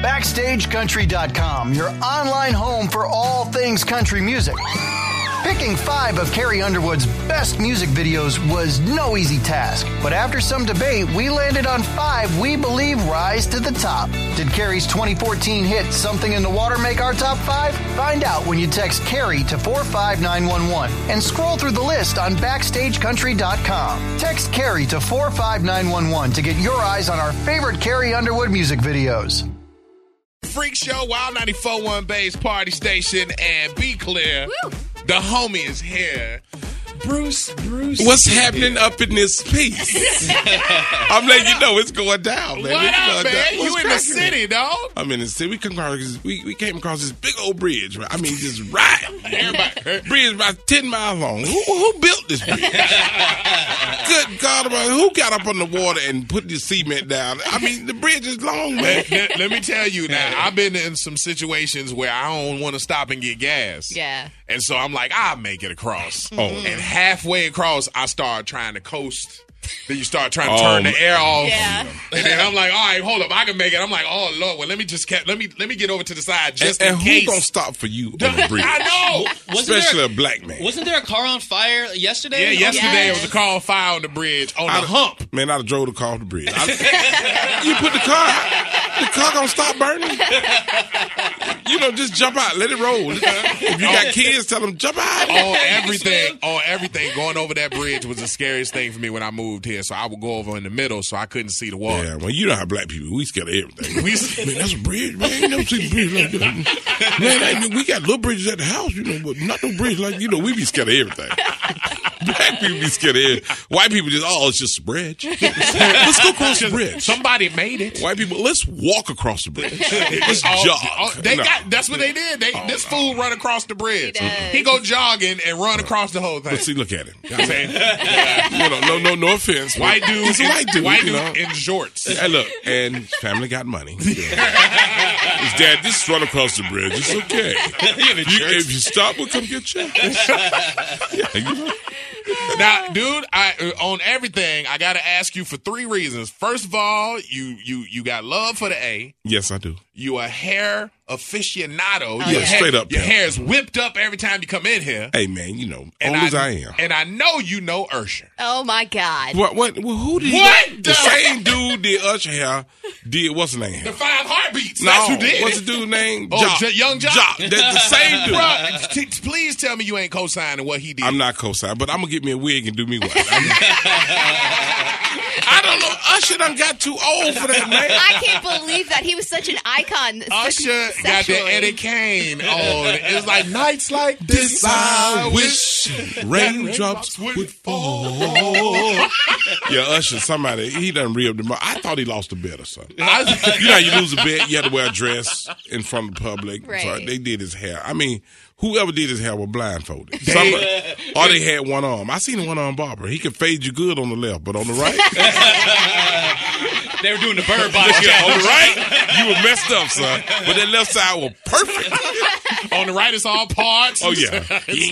BackstageCountry.com, your online home for all things country music. Picking 5 of Carrie Underwood's best music videos was no easy task, but after some debate, we landed on 5 we believe rise to the top. Did Carrie's 2014 hit Something in the Water make our top 5? Find out when you text Carrie to 45911 and scroll through the list on BackstageCountry.com. Text Carrie to 45911 to get your eyes on our favorite Carrie Underwood music videos. Freak Show, Wild 94.1 Bay's party station, and be clear, Woo. the homie is here. Bruce. What's happening up in this piece? I'm letting you know it's going down, man. What It's up, going man? down. You What's in the cracking? city, dog? I'm in the city. We came across this big old bridge. Right? I mean, just right. Bridge about 10 miles long. Who built this bridge? Good God, who got up on the water and put the cement down? I mean, the bridge is long, man. Let me tell you now, I've been in some situations where I don't want to stop and get gas. Yeah. And so I'm like, I'll make it across. Oh. And halfway across, I start trying to coast. Then you start trying to turn the air off. Yeah. And then I'm like, all right, hold up, I can make it. I'm like, oh Lord, well let me get over to the side just And in case. who's gonna stop for you on the bridge? I know. Especially a black man. Wasn't there a car on fire yesterday? Yeah, yesterday Yes. it was a car on fire on the bridge on the hump. Man, I'd have drove the car off the bridge. You put the car gonna stop burning? Just jump out, let it roll. If you got kids, tell them jump out. On everything, going over that bridge was the scariest thing for me when I moved here. So I would go over in the middle so I couldn't see the water. Yeah, well, you know how black people, we scared of everything. Man, that's a bridge, man. You never seen a bridge like that. Man, we got little bridges at the house, but not no bridge like, we be scared of everything. Black people be scared of it. White people just, it's just a bridge. Let's go across the bridge. Somebody made it. White people, let's walk across the bridge. Let's jog. That's what they did. This fool run across the bridge. He He go jogging and run across the whole thing. But see, look at him. You know what I'm saying? No offense. White dude, He's a white dude, in shorts. Hey, look, and his family got money. His dad just run across the bridge. It's okay. If you stop, we'll come get you. Now, dude, on everything, I got to ask you for 3 reasons. First of all, you got love for the A. Yes, I do. You a hair aficionado. Straight up. Your hair is whipped up every time you come in here. Hey, man, old as I am. And I know you know Usher. Oh, my God. What? Who did What? The same dude did Usher hair. What's his name? The 5 Heartbeats. No, That's who did what's it. the dude's name? Young Jock. That's the same dude. Bruh, please tell me you ain't co-signing what he did. I'm not co-signing, but I'm going to get me a wig and do me what? I don't know. Usher done got too old for that, man. I can't believe that. He was such an icon. Usher got the Eddie Kane on. It's like, nights like this I wish raindrops would fall. Yeah, Usher, somebody, he done re-up the I thought he lost a bet or something. You know how you lose a bet, you had to wear a dress in front of the public. Right. So they did his hair. I mean, whoever did his hair was blindfolded. Or they had one arm. I seen a one-arm barber. He could fade you good on the left, but on the right? They were doing the bird box. On the right, you were messed up, son. But that left side was perfect. On the right, it's all parts. Oh, yeah.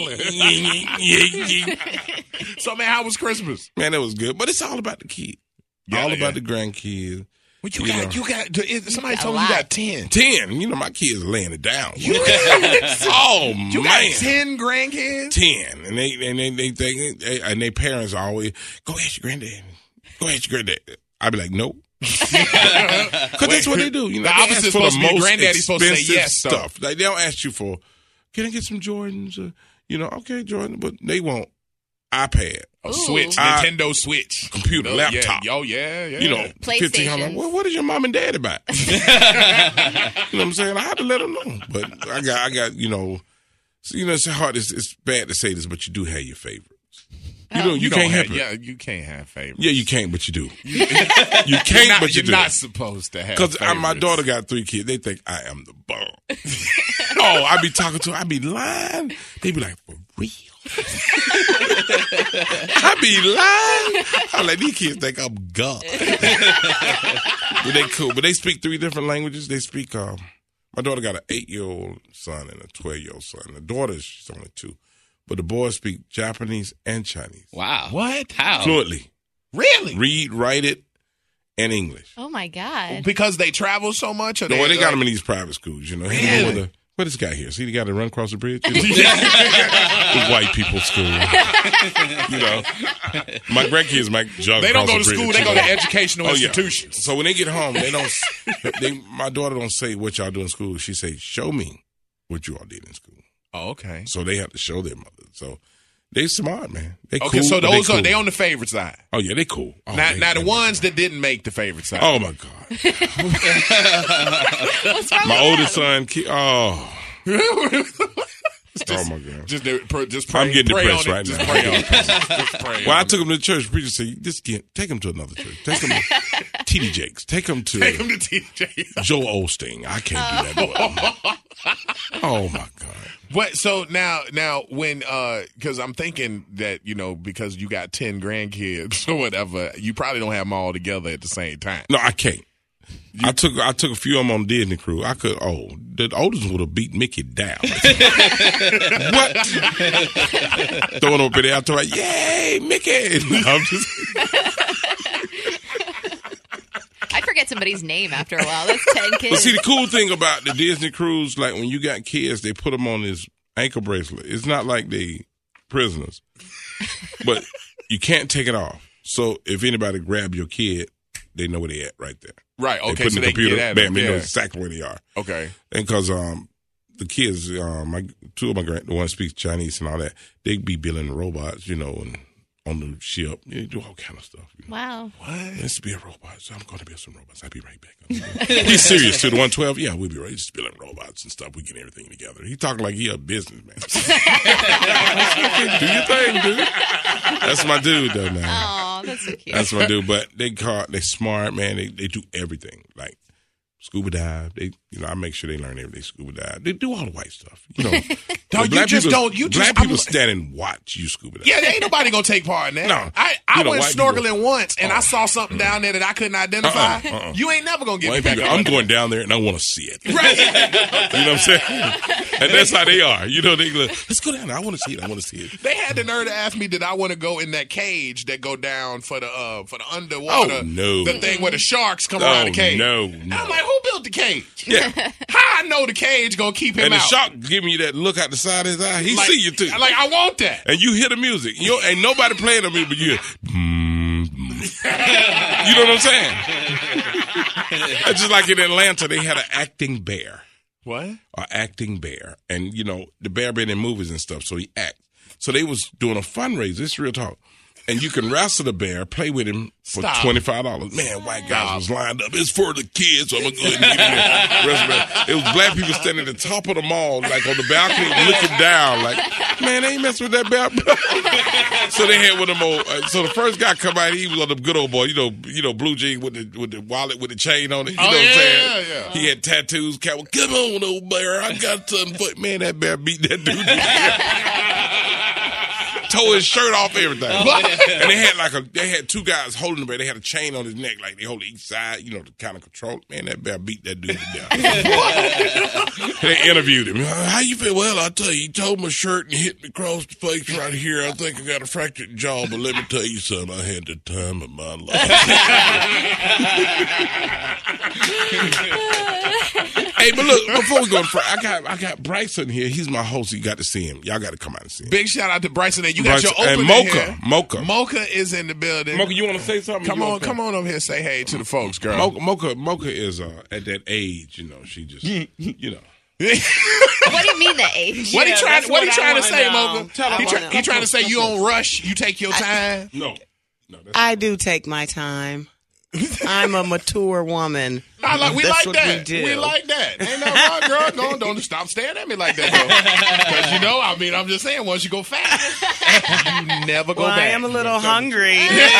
So, man, how was Christmas? Man, it was good. But it's all about the kid. All about the grandkids. What you got? Somebody told me you got 10. 10. My kids are laying it down. You got 10 grandkids? 10. And they think, and their parents are always, go ask your granddad. Go ask your granddad. I'd be like, nope. Because that's what they do. The opposite is supposed to be granddaddy's supposed to say yes. Stuff. Like, they don't ask you for, can I get some Jordans? Okay, Jordan, but they want iPad. A Switch, Nintendo Switch. Computer, laptop. Oh, yeah. PlayStation. What is your mom and dad about? You know what I'm saying? I had to let them know. But I got it's hard. It's bad to say this, but you do have your favorites. You can't help it. Yeah, you can't have favorites. Yeah, you can't, but you do. You can't, but you do. You're not supposed to have Because favorites. my daughter got 3 kids. They think I am the bomb. I be talking to her. I be lying. They be like, for real? I be lying. I'm like, these kids think I'm God. But they cool. But they speak 3 different languages. They speak, my daughter got an 8-year-old son and a 12-year-old son. The daughter, she's only 2. But the boys speak Japanese and Chinese. Wow. What? How? Fluently. Really? Read, write it, and English. Oh my God! Because they travel so much. Or No, they got them in these private schools. You know, what this guy here? See the guy that run across the bridge? You know? The white people school. You know, my grandkids might jog. They don't go to bridge, school. They go to educational institutions. Yeah. So when they get home, they don't. My daughter don't say what y'all do in school. She say, "Show me what you all did in school." Oh, okay. So they have to show their mother. So they smart, man. They okay. Cool, So those cool. they on the favorite side. Oh yeah, they cool. Oh, now the ones that didn't make the favorite side. Oh my God. My oldest son. Oh. Oh my God! Just pray, I'm getting pray depressed on it. right Just now. pray on it. Just pray Well, on I took him to the church. The preacher said, take him to another church. Take him to T.D. Jakes. Take him to TJ. Joel Osteen. I can't do that. Oh my God! What? So now when because I'm thinking that because you got 10 grandkids or whatever, you probably don't have them all together at the same time. No, I can't. I took a few of them on Disney Cruise. I could. Oh, the oldest would have beat Mickey down. What? Throwing up in there, I thought, "Yay, Mickey!" I'm just. I forget somebody's name after a while. That's 10 kids. But see, the cool thing about the Disney Cruise, like when you got kids, they put them on this ankle bracelet. It's not like they prisoners, but you can't take it off. So if anybody grab your kid, they know where they at right there. Right. Okay. They put So in the they computer, get at bam, them. they know Yeah. exactly where they are. Okay. And because the kids, two of my the one speaks Chinese and all that, they be building robots, and on the ship, they do all kind of stuff. Wow. Let's be a robot. So I'm going to build some robots. I'll be right back. He's serious to the 112. Yeah, we'll be right. Just building robots and stuff. We get everything together. He talking like he a businessman. Do your thing, dude. That's my dude, though, man. Oh, that's so cute. That's my dude. But they smart, man. They do everything. Like scuba dive. I make sure they learn everything. Scuba dive. They do all the white stuff. No, you just don't. Black people stand and watch you scuba dive. Yeah, there ain't nobody gonna take part in that. No. I went snorkeling once and I saw something down there that I couldn't identify. You ain't never gonna get me back. I'm going down there and I want to see it. Right. You know what I'm saying? And that's how they are. They go, let's go down there. I want to see it. I want to see it. They had the nerve to ask me, did I want to go in that cage that go down for the underwater? Oh, no. The thing where the sharks come around the cage. No. I'm like, who built the cage? Yeah. How I know the cage gonna keep him And the out? shark giving you that look out the side of his eye. He see you too. Like, I want that. And you hear the music. Ain't nobody playing the music, but you hear. You know what I'm saying? It's just like in Atlanta, they had an acting bear. What? An acting bear. And, the bear been in movies and stuff, so he acts. So they was doing a fundraiser. It's real talk. And you can wrestle the bear, play with him for $25. Man, white guys was lined up. It's for the kids, so I'm going to go ahead and get in there. It was black people standing at the top of the mall, like on the balcony, looking down, like, man, they ain't messing with that bear. So they had one of them old, so the first guy come out, he was on the good old boy, blue jeans with the wallet with the chain on it. You know what I'm saying? Yeah. He had tattoos. Come on, old bear. I got something for you. Man, that bear beat that dude. Tore his shirt off, everything. And they had two guys holding the bear. They had a chain on his neck, like they hold each side, to kind of control it. Man, that bear beat that dude to death. They interviewed him. How you feel? Well, I'll tell you, he tore my shirt and hit me across the face right here. I think I got a fractured jaw, but let me tell you something. I had the time of my life. Hey, but look, before we go, I got Bryson here. He's my host. You got to see him. Y'all got to come out and see him. Big shout out to Bryson. And you got your opening and Mocha. here. Mocha is in the building. Mocha, you want to say something? Come on over here. Say hey to the folks, girl. Mocha is at that age. She just What do you mean that age? What he trying to say, know. Mocha? He trying to say you don't rush. You take your time. No. I do take my time. I'm a mature woman. We like that. We do. We like that. Ain't nothing wrong, girl. Don't stop staring at me like that, though. Because I'm just saying, once you go fast, you never go back. I am a little hungry.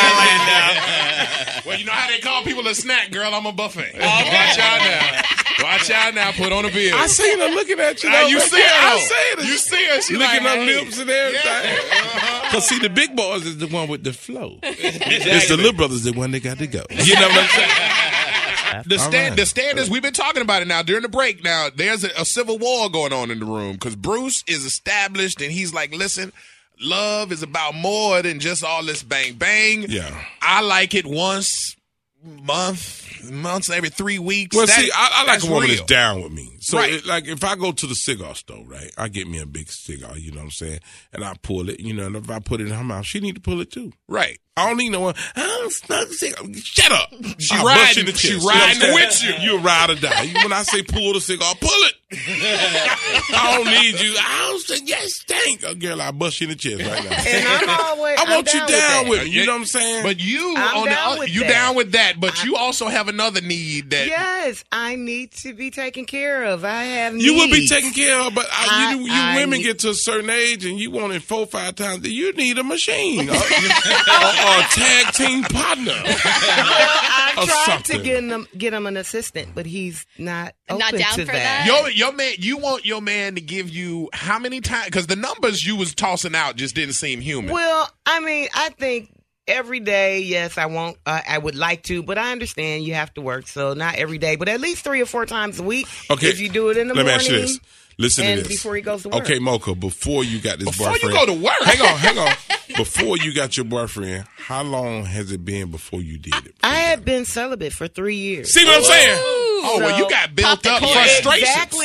Well, you know how they call people a snack, girl? I'm a buffet. Watch out now. Watch out now. Put on a bill. I seen her looking at you. You see her. I seen her. You see her. She licking like, her hey. lips and everything. Yeah. Because see, the big boys is the one with the flow. It's the little brothers, the one they got to go. You know what I'm saying? The standards, we've been talking about it now during the break. Now, there's a civil war going on in the room because Bruce is established and he's like, listen, love is about more than just all this bang bang. Yeah. I like it once months, every 3 weeks. Well, see, I like that's a woman real. that's down with me. So, Right. like, if I go to the cigar store, right, I get me a big cigar, you know what I'm saying? And I pull it, you know, and if I put it in her mouth, she need to pull it too. Right. I don't need no one. I don't smoke cigar. Shut up. She I'll riding- bust you in the she chest. riding You know what I'm with saying? You a ride or die. When I say pull the cigar, pull it. I don't need you. I don't say, yes, stink. Oh, girl, I'll bust you in the chest right now. And I'm always. I want I'm you down down with with me. You know what I'm saying? But you I'm on down the with you that. down with that, but you also have another need that Yes, I need to be taken care of. I have you will be needs. taken care of, but you I women need- get to a certain age and you want it 4 or 5 times. You need a machine or a tag team partner. I or tried to something. get him an assistant, but he's not open Not down to for that. that? your man, you want your man to give you how many times? Because the numbers you was tossing out just didn't seem human. Well, I mean, I think every day, yes, I won't. I would like to, but I understand you have to work, so not every day, but at least 3 or 4 times a week. Okay. If you do it in the Let me morning. ask you this. Listen and to this. before he goes to work. Okay, Mocha, before you got this Before you boyfriend. go to work. Hang on. Before you got your boyfriend, how long has it been before you did it? I had been celibate for 3 years. See what I'm saying? Oh, well, you got built Pop the up cork. frustration. Exactly.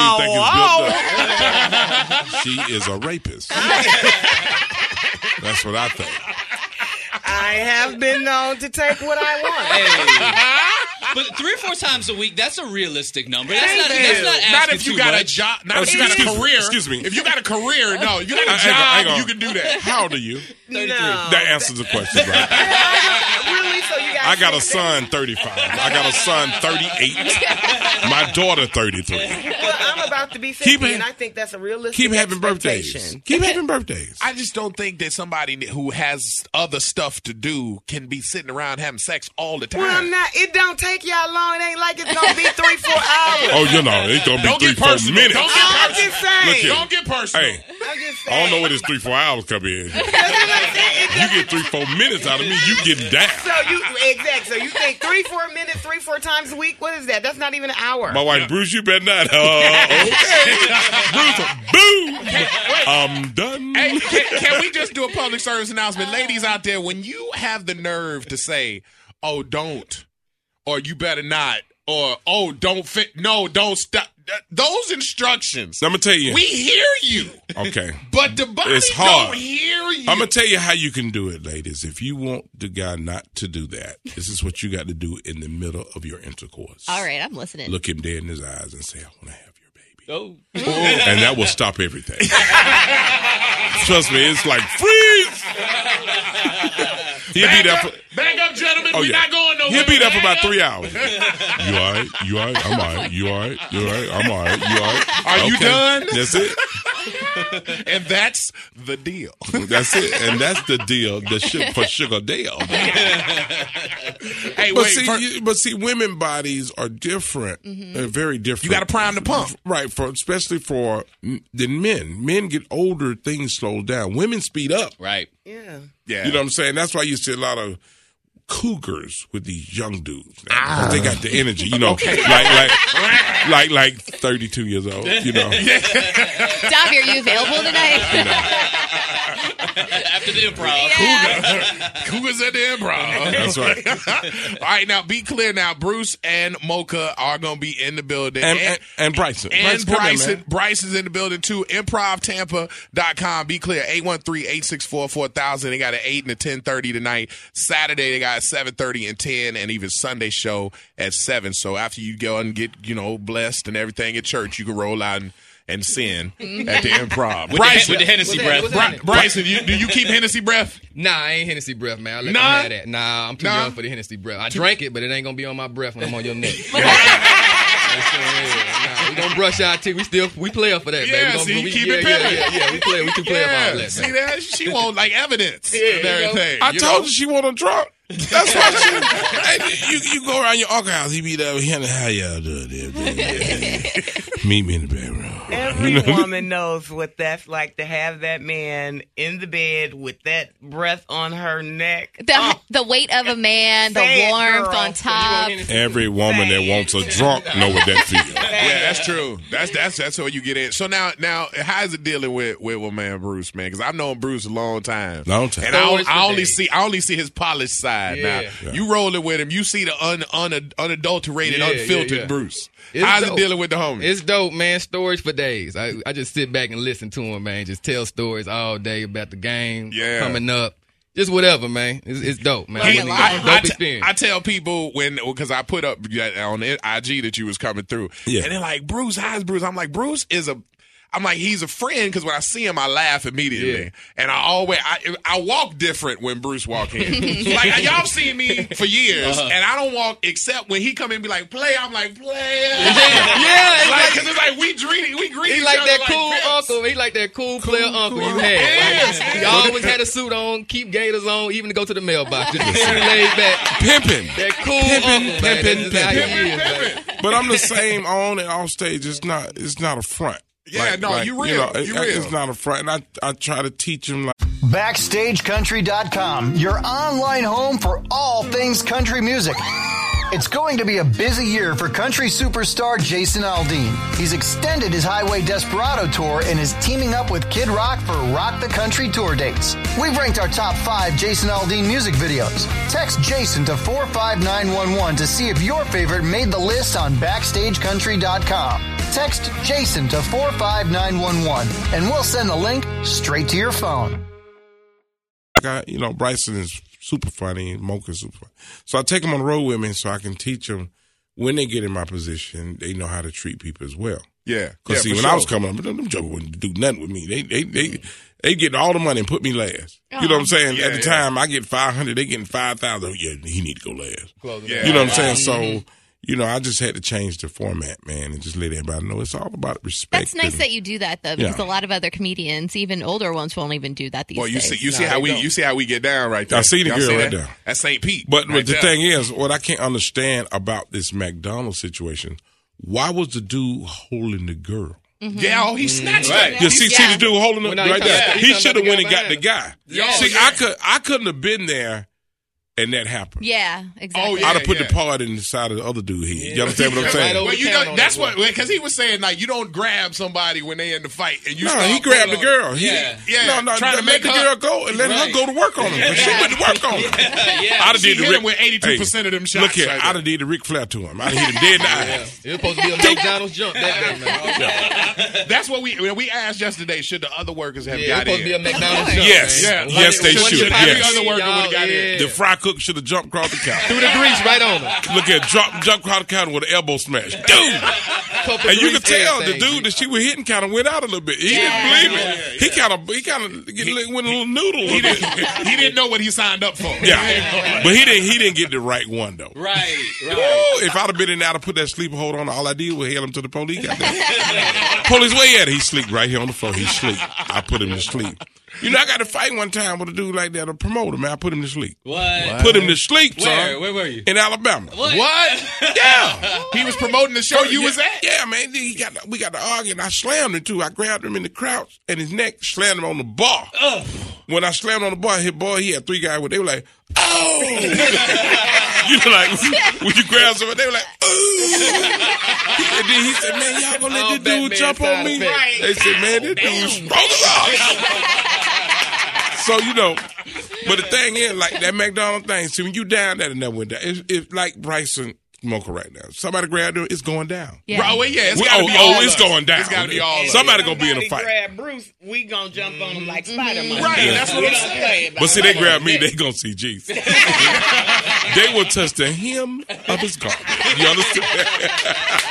I don't even think it's built up. She is a rapist. That's what I think. I have been known to take what I want. But 3 or 4 times a week, that's a realistic number. That's Thank not you. asking Not if you too got much. a job. Not if you got a Excuse me. career. Excuse me. If you got a career, no. You got a Hang job, on. you can do that. How old are you? 33. That answers the question, right? Really? So you guys I got a think that- son 35. I got a son 38. My daughter 33. Well, I'm about to be 50, Keep it- and I think that's a realistic Keep having birthdays. expectation. Keep having birthdays. I just don't think that somebody who has other stuff to do can be sitting around having sex all the time. Well, I'm not. It don't take y'all long. It ain't like it's gonna be 3, 4 hours. Oh, you know, it's gonna be Don't 3, get 4 personal. minutes. Don't get I'm personal. just saying. Look here. Don't get personal. Hey, I'm just saying. I don't know where this 3, 4 hours come in. You get 3, 4 minutes out of me, you getting down. So you exactly. So you think 3, 4 minutes, 3, 4 times a week? What is that? That's not even an hour. My wife, Bruce, you better not. Okay. Bruce, boom. I'm done. Hey, can we just do a public service announcement? Ladies out there, when you have the nerve to say, oh, don't, or you better not, or, oh, don't fit, no, don't stop. Those instructions, I'm going to tell you. we hear you, Okay. but the body It's hard. don't hear you. I'm going to tell you how you can do it, ladies. If you want the guy not to do that, this is what you got to do in the middle of your intercourse. All right, I'm listening. Look him dead in his eyes and say, I want to have your baby. Oh. And that will stop everything. Trust me, it's like, freeze! He'll be there for... Back up, gentlemen. Oh, We're yeah. not going nowhere. He'll be there for about Back up. 3 hours. You all right? You all right? I'm all right. You all right? You all right? I'm all right. You all right? Are you done? That's it. And that's the deal. That's it. And that's the deal. The for Sugar Dale. Hey, But wait. see, women bodies are different. They're very different. You got to prime the pump. Right, especially for than men. Men get older, things slow down. Women speed up. Right. Yeah. Yeah. You know what I'm saying? That's why you see a lot of cougars with these young dudes. They got the energy, you know, like 32 years old, you know. Dobby, are you available tonight? After the improv. Cougars at the Improv. That's right. All right, now be clear. Now, Bruce and Mocha are going to be in the building. And Bryson. And come in, man. Bryce is in the building too. ImprovTampa.com. Be clear. 813-864-4000. They got an 8 and a 10:30 tonight. Saturday they got 7:30 and 10, and even Sunday show at 7. So after you go and get blessed and everything at church, you can roll out and sin at the Improv. With the Hennessy breath. What's that? Bryson, do you keep Hennessy breath? Nah, I ain't Hennessy breath, man. I let Nah? them have that. Nah, I'm too Nah? young for the Hennessy breath. I drank it, but it ain't gonna be on my breath when I'm on your neck. Nah, we don't brush our teeth. We play up for that, Yeah, baby. see, We keep it pimpin'. yeah. We too play up all that. See man. that? She want like evidence and everything. I you told know? you she want a drunk. That's why you go around your uncle house. He be there. How y'all doing? Meet me in the bedroom. Every woman knows what that's like to have that man in the bed with that breath on her neck. The weight of a man, the Say it, warmth girl. on top. Every woman that wants a drunk know what that feels. Yeah, that's true. That's what you get in. So now, how's it dealing with my man Bruce, man? Because I've known Bruce a long time, and I only see his polished side. Yeah. Now you rolling with him, you see the unadulterated, unfiltered Bruce. How's it dealing with the homie? It's dope, man. Stories for days. I just sit back and listen to him, man. Just tell stories all day about the game coming up. Just whatever, man. It's dope, man. Dope experience. I tell people because I put up on IG that you was coming through, and they're like, Bruce, how's Bruce? I'm like, Bruce is he's a friend because when I see him, I laugh immediately, and I walk different when Bruce walk in. Like y'all seen me for years, and I don't walk except when he come in and be like, play. I'm like, play. Because it's like we greet. He like that cool uncle. He like that cool player uncle you had. He always had a suit on, keep gaiters on, even to go to the mailbox. Just laid back, Pimping. That cool uncle, man. Pimping. But I'm the same on and off stage. It's not a front. Yeah, you real. You real. It's not a front. And I try to teach him BackstageCountry.com, your online home for all things country music. It's going to be a busy year for country superstar Jason Aldean. He's extended his Highway Desperado tour and is teaming up with Kid Rock for Rock the Country tour dates. We've ranked our top 5 Jason Aldean music videos. Text Jason to 45911 to see if your favorite made the list on BackstageCountry.com. Text Jason to 45911 and we'll send the link straight to your phone. Bryson is super funny and Mocha's super funny. So I take them on the road with me so I can teach them when they get in my position, they know how to treat people as well. Yeah. Because when I was coming up, them jokers wouldn't do nothing with me. They get all the money and put me last. You know what I'm saying? Yeah, At the time, I get 500, they getting 5,000. Yeah, he need to go last. Yeah. You know what I'm saying? So, I just had to change the format, man, and just let everybody know it's all about respect. That's nice that you do that, though, because a lot of other comedians, even older ones, won't even do that these days. You see how we get down right there. I see the girl right there. That's St. Pete. But the thing is, what I can't understand about this McDonald's situation, why was the dude holding the girl? Mm-hmm. Yeah, he snatched it. You see the dude holding it right there. He should have went and got the guy. I couldn't have been there. And that happened. Yeah, exactly. I'd have put the part in the side of the other dude head. You understand what I'm saying? Well, that's what, because he was saying, like, you don't grab somebody when they in the fight. And he grabbed the girl. Trying to make the girl go and let her go to work on him. She went to work on him. I'd have did him with 82% of them shots. Look here, I'd have did the Ric Flair to him. I'd have hit him dead in the eyes. It was supposed to be a McDonald's jump that day, man. That's what we asked yesterday. Should the other workers have got in? It was supposed to be a McDonald's jump. Yes, they should. Every other worker would have got in. The fry cook should have jumped across the counter. Threw the grease right on him. Look at jump across the counter with an elbow smash. Dude! And you could tell the dude that she was hitting kind of went out a little bit. He didn't believe it. He kind of went a little noodle. He didn't know what he signed up for. Yeah. But he didn't get the right one, though. Right. Ooh, if I'd have been in there to put that sleeper hold on, all I did was hail him to the police. Police, where he at? He sleep right here on the floor. He sleep. I put him to sleep. I got to fight one time with a dude like that, a promoter, man. I put him to sleep. What? Put him to sleep, son. Where were you? In Alabama. What? Yeah. He was promoting the show you was at? Yeah, man. We got to argue, and I slammed him, too. I grabbed him in the crouch, and his neck slammed him on the bar. When I slammed on the bar, he had 3 guys with, they were like, oh! When you grab somebody, they were like, oh! And then he said, man, y'all gonna let this dude jump on me? Right. They said, man, this dude's strong as us. So, but the thing is, like that McDonald's thing, see, when you down there and that went down, it's like Bryson Mocha right now. Somebody grab her, it's going down. Yeah. It's gotta be all it's going down. It's got to be all Somebody going to be in a fight. Grab Bruce, we going to jump on him like Spider-Man. Right, that's what I'm saying. But see, they grab me, they going to see Jesus. They will touch the hem of his garment. You understand?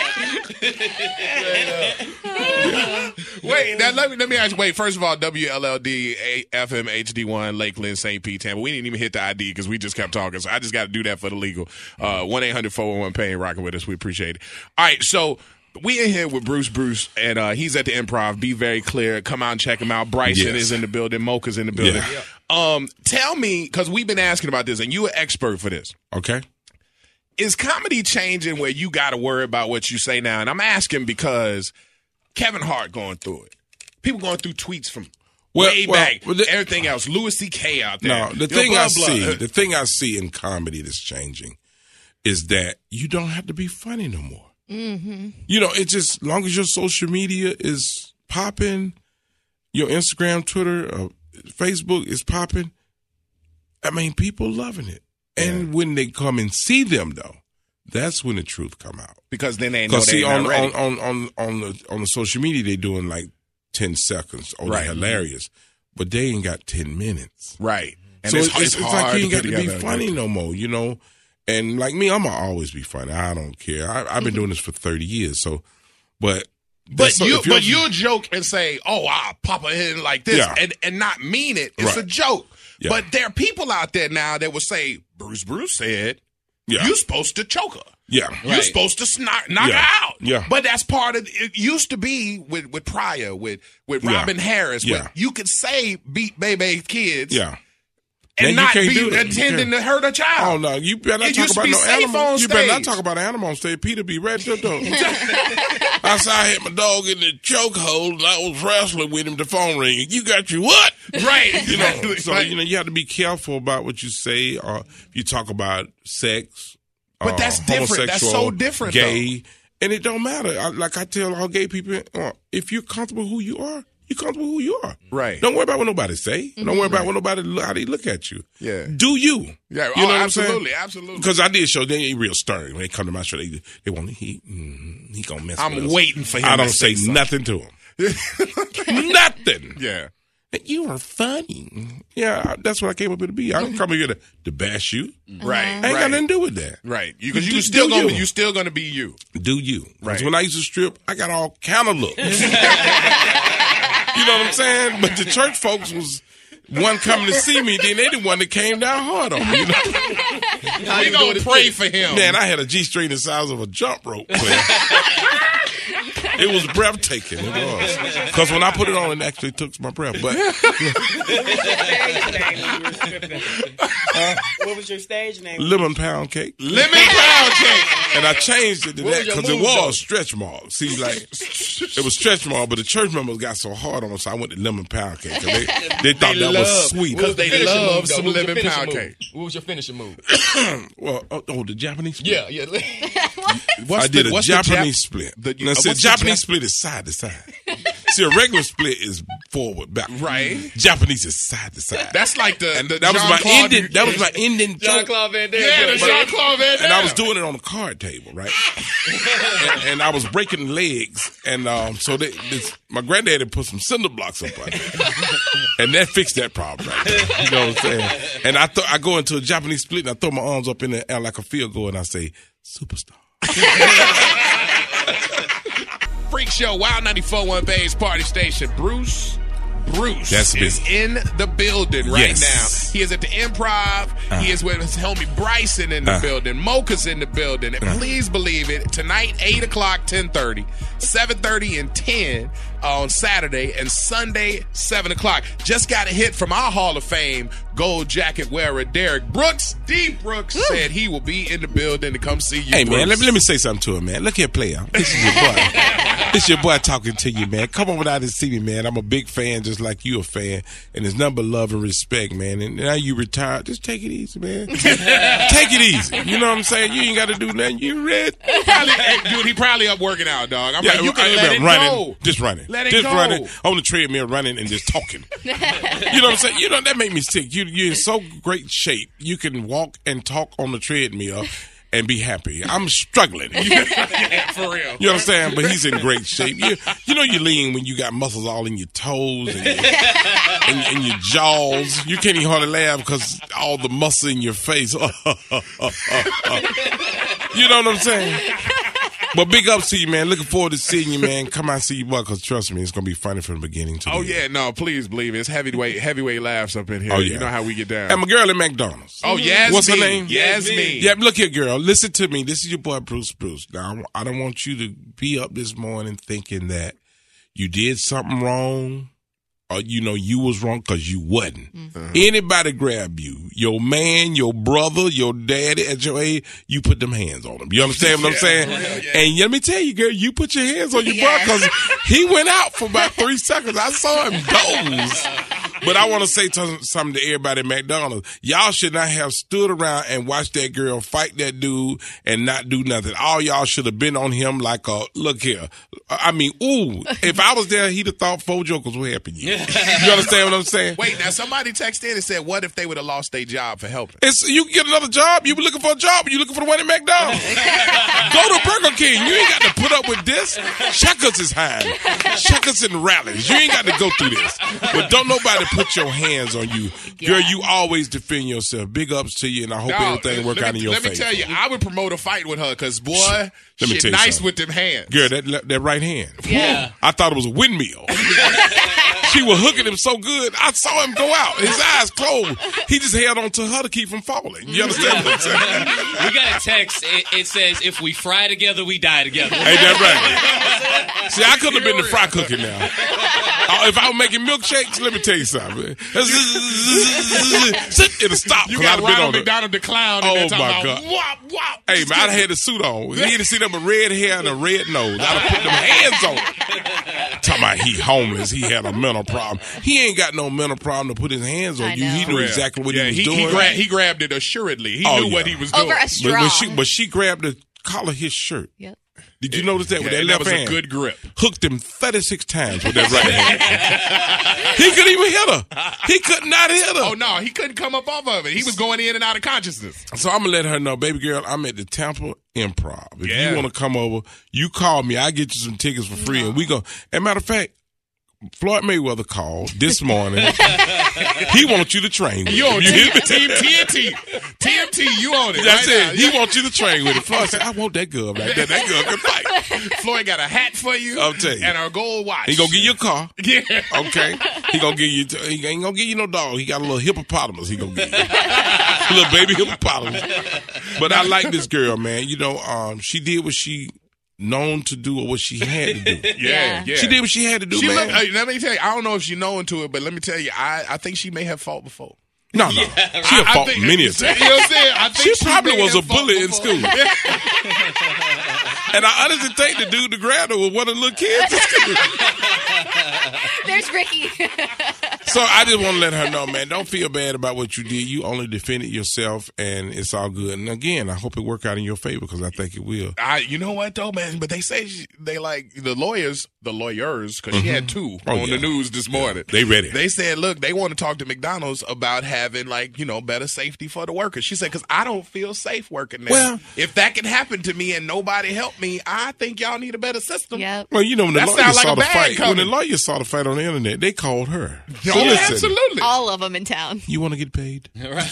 Wait, now let me ask you. Wait, first of all, WLLD FM HD1 Lakeland St. Pete Tampa. We didn't even hit the ID because we just kept talking. So I just got to do that for the legal. 1-800-411-PAIN rocking with us. We appreciate it. All right, so we in here with Bruce, and he's at the Improv. Be very clear. Come out and check him out. Bryson is in the building. Mocha's in the building. Yeah. Tell me, because we've been asking about this, and you're an expert for this. Okay. Is comedy changing where you got to worry about what you say now? And I'm asking because Kevin Hart going through it. People going through tweets from way back. Everything else. Louis C.K. out there. No, the thing I see in comedy that's changing is that you don't have to be funny no more. Mm-hmm. You know, it's just, long as your social media is popping, your Instagram, Twitter, Facebook is popping, I mean, people loving it. And when they come and see them, though, that's when the truth come out. Because then they know they're not ready. On the social media, they doing like 10 seconds. Oh, they're hilarious. But they ain't got 10 minutes. Right. And so it's like you ain't got to be funny no more, you know. And like me, I'm going to always be funny. I don't care. I've been doing this for 30 years. So, but you'll joke and say, "Oh, I'll pop her in like this," and not mean it. It's a joke. Yeah. But there are people out there now that will say, Bruce said, you're supposed to choke her. Yeah. You're supposed to knock her out. Yeah. But that's part of it. Used to be with Pryor, with Robin Harris. Yeah. You could say beat baby kids. Yeah. And not be intending to hurt a child. Oh, no. You better not talk about no animal. You better not talk about an animal on stage. Peter be red to though. I saw I hit my dog in the chokehold and I was wrestling with him. The phone ringing. You got your what? Right. You know, so, you know, you have to be careful about what you say or if you talk about sex. But that's different. That's so different, gay. And it don't matter. Like I tell all gay people, if you're comfortable who you are, you're comfortable who you are. Right. Don't worry about what nobody say. Mm-hmm. Don't worry about what nobody, how they look at you. Yeah. Do you. Yeah. You know absolutely. Absolutely. Because I did show, they ain't real stern. When they come to my show, they want, he gonna mess with us. I'm waiting for him I don't say nothing to him. Nothing. Yeah. You are funny. Yeah, that's what I came up here to be. I didn't come here to bash you. Right. I ain't got nothing to do with that. Right. Because you're still going to be you. Do you. Right. When I used to strip, I got all kind of looks. You know what I'm saying? But the church folks was one coming to see me, then they the one that came down hard on me. You know? We gonna pray for him. Man, I had a G-string the size of a jump rope player. It was breathtaking. It was. Because when I put it on, it actually took my breath. But what was your stage name? Lemon Pound Cake. Lemon Pound Cake. And I changed it to that because it was stretch mark. See, like, it was stretch mark, but the church members got so hard on us, so I went to Lemon Pound Cake. They thought that was sweet. Because they love some Lemon Pound Cake. What was your finishing move? Well, the Japanese split? Yeah. I did a Japanese split. Now, see, Japanese split is side to side. See, a regular split is forward, back. Right. Japanese is side to side. That's like that was my ending. That was my ending. Jean-Claude Van Damme. Yeah, the Jean-Claude Van Damme. And I was doing it on the card table, right? and I was breaking legs, and so my granddaddy put some cinder blocks up on it, and that fixed that problem right there. You know what I'm saying? And I go into a Japanese split, and I throw my arms up in the air like a field goal, and I say, "Superstar." Freak Show, Wild 94.1 Bay's Party Station. Bruce is in the building right now. He is at the Improv. He is with his homie Bryson in the building. Mocha's in the building. And please believe it, tonight, 8 o'clock, 10:30, 7:30, and 10 on Saturday, and Sunday, 7 o'clock. Just got a hit from our Hall of Fame gold jacket wearer, Derek Brooks. D. Brooks said he will be in the building to come see you, Hey, Bruce. man, let me say something to him, man. Look here, player. This is your boy. This your boy talking to you, man. Come on out and see me, man. I'm a big fan just like you a fan, and there's nothing but love and respect, man. And now you retired, just take it easy, man. Take it easy. You know what I'm saying? You ain't got to do nothing. You ready? Dude, he probably up working out, dog. I'm like, you can let it running, go. Just running. Let it just go. Running on the treadmill, running and just talking. You know what I'm saying? You know, that made me sick. You're in so great shape. You can walk and talk on the treadmill and be happy. I'm struggling. Yeah, for real. You understand? But he's in great shape. You know you lean when you got muscles all in your toes and your jaws. You can't even hardly laugh because all the muscle in your face. You know what I'm saying? But big ups to you, man. Looking forward to seeing you, man. Come out, see you, boy, because trust me, it's going to be funny from the beginning to the end. Yeah, no, please believe it. It's heavyweight laughs up in here. Oh, yeah. You know how we get down. And my girl at McDonald's. Oh, Yasmin. What's her name? Yasmin. Yeah, look here, girl. Listen to me. This is your boy, Bruce. Now, I don't want you to be up this morning thinking that you did something wrong or, you was wrong because you wasn't. Mm-hmm. Anybody grab you, your man, your brother, your daddy at your age, you put them hands on him. You understand what I'm saying? Yeah. And let me tell you, girl, you put your hands on your brother because he went out for about 3 seconds. I saw him doze. But I want to say something to everybody at McDonald's. Y'all should not have stood around and watched that girl fight that dude and not do nothing. All y'all should have been on him like a, look here. I mean, ooh, if I was there, he'd have thought 4 jokers were helping you. You understand what I'm saying? Wait, now somebody texted in and said, what if they would have lost their job for helping? You can get another job. You were looking for a job. You looking for the one at McDonald's. Go to Burger King. You ain't got to put up with this. Checkers is high. Checkers and rallies. You ain't got to go through this. But don't nobody put your hands on you. Yeah. Girl, you always defend yourself. Big ups to you, and I hope everything work out in your favor. Let me tell you, I would promote a fight with her because, boy, she's nice with them hands. Girl, that right hand. Yeah. I thought it was a windmill. She was hooking him so good, I saw him go out. His eyes closed. He just held on to her to keep from falling. You understand what I'm saying? We got a text. It says, if we fry together, we die together. Ain't that right? See, I couldn't have been the fry cooker now. If I was making milkshakes, let me tell you something. It'll stop. You got Ronald McDonald the Clown. Oh, my God. Wop, wop. Hey, man, I'd have had the suit on. He had to see them with red hair and a red nose. I'd have put them hands on him. Talking about he homeless. He had a mental problem. He ain't got no mental problem to put his hands on you. He knew exactly what he was doing. He grabbed it assuredly. He knew what he was doing. Over a straw. But she grabbed the collar of his shirt. Yep. Did you notice that with that left hand? That was a good grip. Hooked him 36 times with that right hand. He couldn't even hit her. He could not hit her. Oh, no. He couldn't come up off of it. He was going in and out of consciousness. So I'm going to let her know, baby girl, I'm at the Tampa Improv. If you want to come over, you call me. I'll get you some tickets for free. And we go. As a matter of fact, Floyd Mayweather called this morning. He wants you to train with him. You on Team TNT. TNT, you on it. That's it. He wants you to train with him. Floyd said, I want that girl right there. That girl can fight. Floyd got a hat for you. I'll tell you. And a gold watch. He gonna give you a car. Yeah. Okay. He ain't gonna give you no dog. He got a little hippopotamus he gonna give you. A little baby hippopotamus. But I like this girl, man. You know, she did what she known to do or what she had to do. Yeah. She did what she had to do, man. Let me tell you, I don't know if she's known to it, but let me tell you, I think she may have fought before. No. She have fought many a time. You know what I'm saying? I think she probably was a bully in school. And I honestly think the dude that grabbed her was one of the little kids in school. There's Ricky. So I just want to let her know, man, don't feel bad about what you did. You only defended yourself, and it's all good. And again, I hope it work out in your favor because I think it will. You know what, though, man? But they say they like the lawyers, because she had 2 on the news this morning. They ready. They said, look, they want to talk to McDonald's about having, better safety for the workers. She said, because I don't feel safe working there. Well, if that can happen to me and nobody help me, I think y'all need a better system. Yep. Well, when the lawyers saw the fight, when the lawyers saw the fight on the internet, they called her. So listen, absolutely. All of them in town. You want to get paid? Right.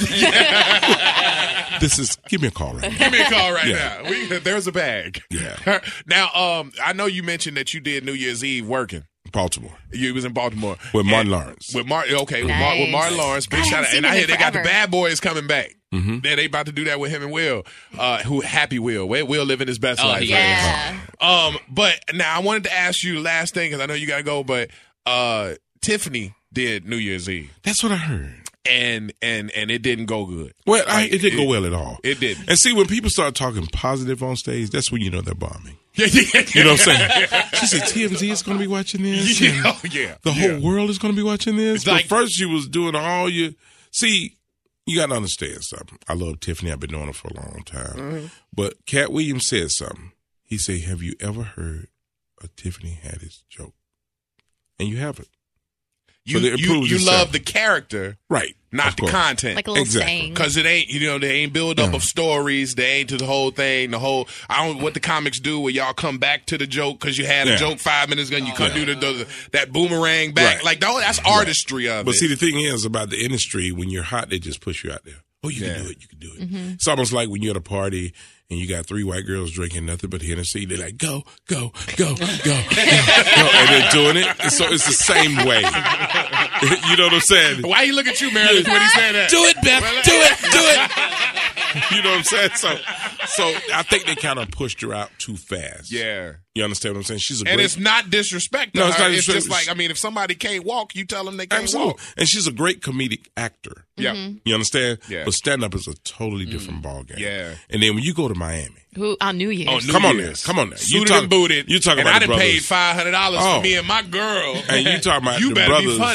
Give me a call right now. Give me a call right now. There's a bag. Yeah. Now, I know you mentioned that you did New Year's Eve working. Baltimore. You was in Baltimore. With Martin Lawrence. With Martin Lawrence. Big shout out. And I hear they got the Bad Boys coming back. Mm-hmm. They about to do that with him and Will. Happy Will. Will living his best life. Yeah. Right. But now I wanted to ask you the last thing because I know you got to go. But Tiffany did New Year's Eve. That's what I heard. And it didn't go good. Well, it didn't go well at all. It didn't. And see, when people start talking positive on stage, that's when you know they're bombing. Yeah. You know what I'm saying? She said, TMZ is going to be watching this. The whole world is going to be watching this. But first she was doing all your... See, you got to understand something. I love Tiffany. I've been knowing her for a long time. Mm-hmm. But Cat Williams said something. He said, have you ever heard a Tiffany Haddish joke? And you haven't. You love the character, right? Not the content, like a little saying. Because it ain't, they ain't build up of stories. They ain't to the whole thing. I don't what the comics do where y'all come back to the joke because you had a joke 5 minutes ago and you couldn't do that boomerang back. Right. That's artistry of it. But see, the thing is about the industry, when you're hot, they just push you out there. Oh, you can do it. You can do it. Mm-hmm. It's almost like when you're at a party and you got 3 white girls drinking nothing but Hennessy. They're like, go, go, go, go, go, and they're doing it. And so it's the same way. You know what I'm saying? Why you look at you, Meredith, when he said that? Do it, Beth. Do it. You know what I'm saying? So I think they kind of pushed her out too fast. Yeah. You understand what I'm saying? She's a and it's not disrespect. No, it's not disrespect. It's just like, if somebody can't walk, you tell them they can't walk. And she's a great comedic actor. Yeah. Mm-hmm. You understand? Yeah. But stand-up is a totally different ballgame. Yeah. And then when you go to Miami. On New Year's. Come on there. Suited and booted. You talking and about I done brothers. paid $500 for me and my girl. And you talking about you the better brothers. be funny.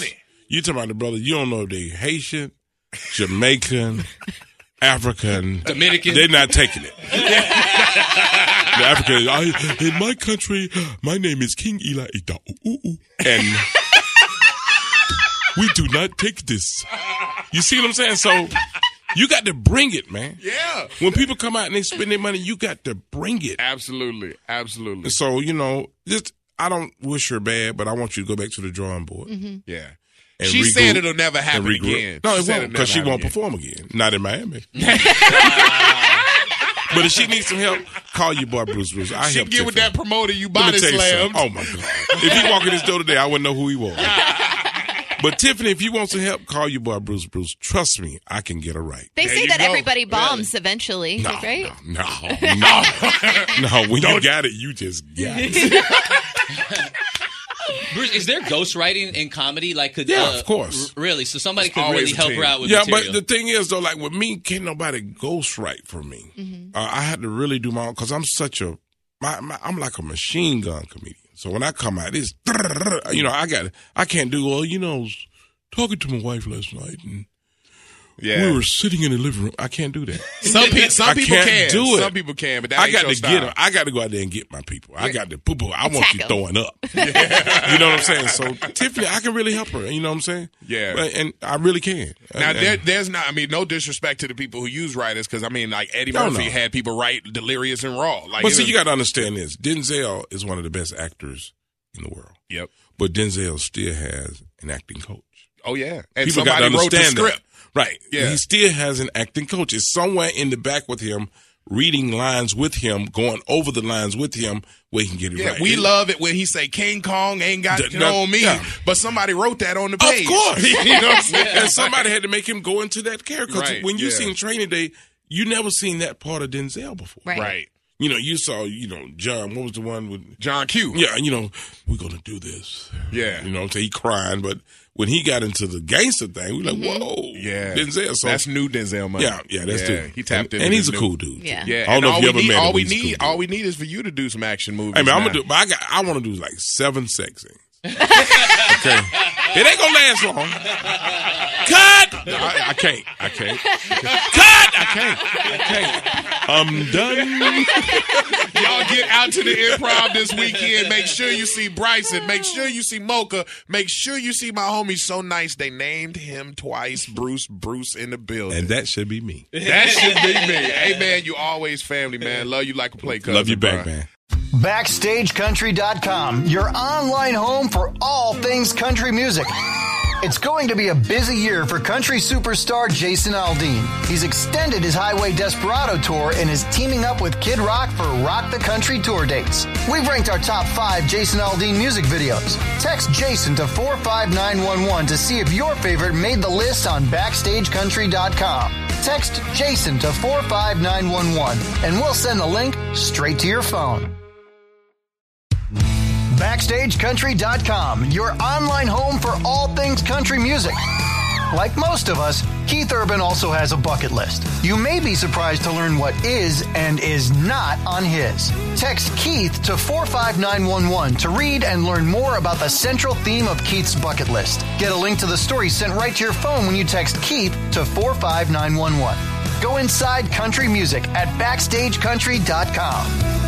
You talking about the brother? You don't know if they Haitian, Jamaican, African, Dominican. They're not taking it. The African, in my country, my name is King Eli Ita, and we do not take this. You see what I'm saying? So you got to bring it, man. Yeah. When people come out and they spend their money, you got to bring it. Absolutely. Absolutely. So, just I don't wish her bad, but I want you to go back to the drawing board. Mm-hmm. Yeah. She said it'll never happen again. No, it won't, because she won't perform again. Not in Miami. But if she needs some help, call your boy Bruce. I she help get with that promoter you body slammed. Oh, my God. If he walk in this door today, I wouldn't know who he was. But Tiffany, if you want some help, call your boy Bruce. Trust me, I can get her right. They say that everybody bombs eventually, right? No. When you got it, you just got it. Bruce, is there ghostwriting in comedy? Of course. Really? So somebody could really help her out with material. material. But the thing is, though, like with me, can't nobody ghostwrite for me. Mm-hmm. I had to really do my own, because I'm such a, I'm like a machine gun comedian. So when I come out, it's, I can't do, I was talking to my wife last night, and we were sitting in the living room. I can't do that. Some people can. Do it. Some people can, but that I got ain't your to style. get them. I got to go out there and get my people. I got to poo-poo. I want you throwing up. You know what I'm saying? So Tiffany, I can really help her. You know what I'm saying? Yeah. And I really can. Now there's not. No disrespect to the people who use writers, because like Eddie Murphy had people write Delirious and Raw. But see, you got to understand this. Denzel is one of the best actors in the world. Yep. But Denzel still has an acting coach. Oh yeah. And people somebody wrote the script. That. Right. Yeah. He still has an acting coach. It's somewhere in the back with him, reading lines with him, going over the lines with him, where he can get it right. We love it when he say King Kong ain't got on me, but somebody wrote that on the page. Of course. You know what I'm saying? And somebody had to make him go into that character. Right. When you seen Training Day, you never seen that part of Denzel before. Right. You saw, John, what was the one with John Q? Yeah, we're going to do this. Yeah. So he crying, but when he got into the gangster thing, we were like, whoa. Yeah. Denzel. So that's new Denzel money. Yeah, that's true. He tapped in. And he's a cool dude. Yeah. Yeah. I don't know if you ever met him. All we need is for you to do some action movies. Hey, man, I'm going to do, but I want to do like 7 sex scenes. Okay. It ain't going to last long. Cut! No, I can't. Cut! I can't. I'm done. Y'all get out to the Improv this weekend. Make sure you see Bryson. Make sure you see Mocha. Make sure you see my homie So Nice. They named him twice. Bruce in the building. And that should be me. That should be me. Hey, man, you always family, man. Love you like a play cousin. Love you back, man. BackstageCountry.com, your online home for all things country music. It's going to be a busy year for country superstar Jason Aldean. He's extended his Highway Desperado tour and is teaming up with Kid Rock for Rock the Country tour dates. We've ranked our top 5 Jason Aldean music videos. Text Jason to 45911 to see if your favorite made the list on BackstageCountry.com. Text Jason to 45911 and we'll send the link straight to your phone. BackstageCountry.com, your online home for all things country music. Like most of us, Keith Urban also has a bucket list. You may be surprised to learn what is and is not on his. Text Keith to 45911 to read and learn more about the central theme of Keith's bucket list. Get a link to the story sent right to your phone when you text Keith to 45911. Go inside country music at BackstageCountry.com.